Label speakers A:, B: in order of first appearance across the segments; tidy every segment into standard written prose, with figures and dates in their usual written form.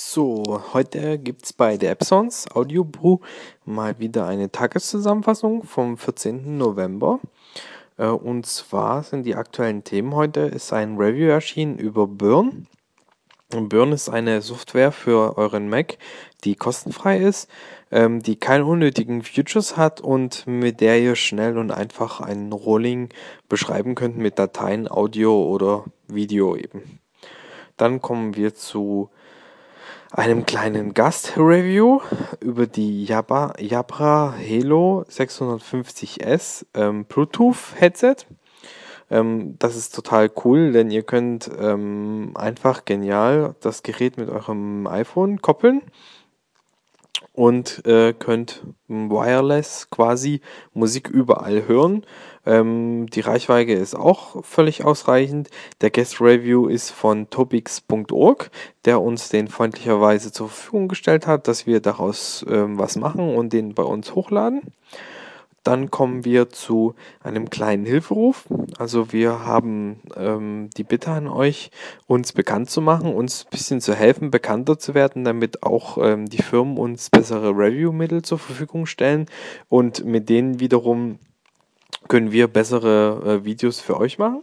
A: So, heute gibt's bei der Epsons Audio Brew mal wieder eine Tageszusammenfassung vom 14. November. Und zwar sind die aktuellen Themen heute, ist ein Review erschienen über Burn. Und Burn ist eine Software für euren Mac, die kostenfrei ist, die keine unnötigen Features hat und mit der ihr schnell und einfach ein Rolling beschreiben könnt mit Dateien, Audio oder Video eben. Dann kommen wir zu einem kleinen Gast-Review über die Jabra Halo 650S Bluetooth-Headset. Das ist total cool, denn ihr könnt einfach genial das Gerät mit eurem iPhone koppeln und könnt wireless quasi Musik überall hören. Die Reichweite ist auch völlig ausreichend. Der Guest Review ist von topix.org, der uns den freundlicherweise zur Verfügung gestellt hat, dass wir daraus was machen und den bei uns hochladen. Dann kommen wir zu einem kleinen Hilferuf. Also wir haben die Bitte an euch, uns bekannt zu machen, uns ein bisschen zu helfen, bekannter zu werden, damit auch die Firmen uns bessere Review-Mittel zur Verfügung stellen und mit denen wiederum können wir bessere Videos für euch machen.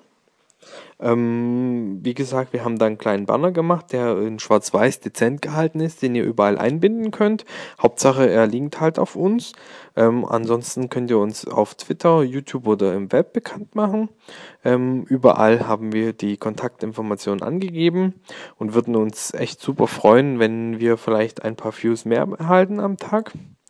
A: Wie gesagt, wir haben da einen kleinen Banner gemacht, der in schwarz-weiß dezent gehalten ist, den ihr überall einbinden könnt. Hauptsache, er liegt halt auf uns. Ansonsten könnt ihr uns auf Twitter, YouTube oder im Web bekannt machen. Überall haben wir die Kontaktinformationen angegeben und würden uns echt super freuen, wenn wir vielleicht ein paar Views mehr erhalten am Tag.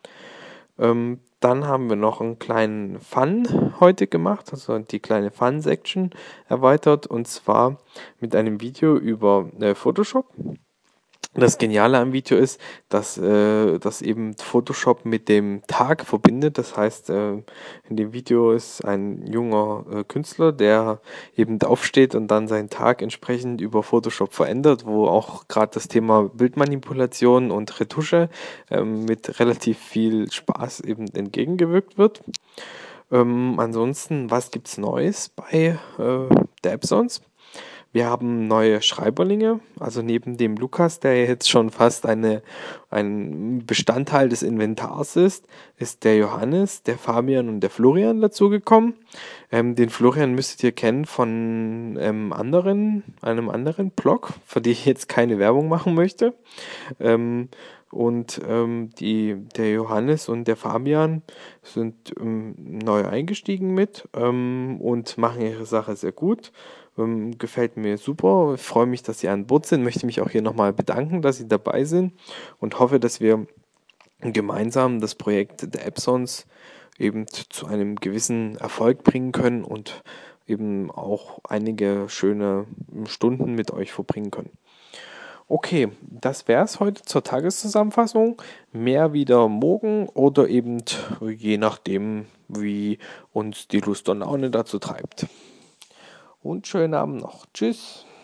A: Dann haben wir noch einen kleinen Fun heute gemacht, also die kleine Fun-Section erweitert und zwar mit einem Video über Photoshop. Das Geniale am Video ist, dass eben Photoshop mit dem Tag verbindet. Das heißt, in dem Video ist ein junger Künstler, der eben aufsteht und dann seinen Tag entsprechend über Photoshop verändert, wo auch gerade das Thema Bildmanipulation und Retusche mit relativ viel Spaß eben entgegengewirkt wird. Ansonsten, was gibt's Neues bei der Epsons? Wir haben neue Schreiberlinge, also neben dem Lukas, der jetzt schon fast ein Bestandteil des Inventars ist der Johannes, der Fabian und der Florian dazugekommen. Den Florian müsstet ihr kennen von einem anderen Blog, für den ich jetzt keine Werbung machen möchte. Der Johannes und der Fabian sind neu eingestiegen mit und machen ihre Sache sehr gut. Gefällt mir super. Ich freue mich, dass Sie an Bord sind. Möchte mich auch hier nochmal bedanken, dass Sie dabei sind und hoffe, dass wir gemeinsam das Projekt der Epsons eben zu einem gewissen Erfolg bringen können und eben auch einige schöne Stunden mit euch verbringen können. Okay, das wäre es heute zur Tageszusammenfassung. Mehr wieder morgen oder eben je nachdem, wie uns die Lust und Laune dazu treibt. Und schönen Abend noch. Tschüss.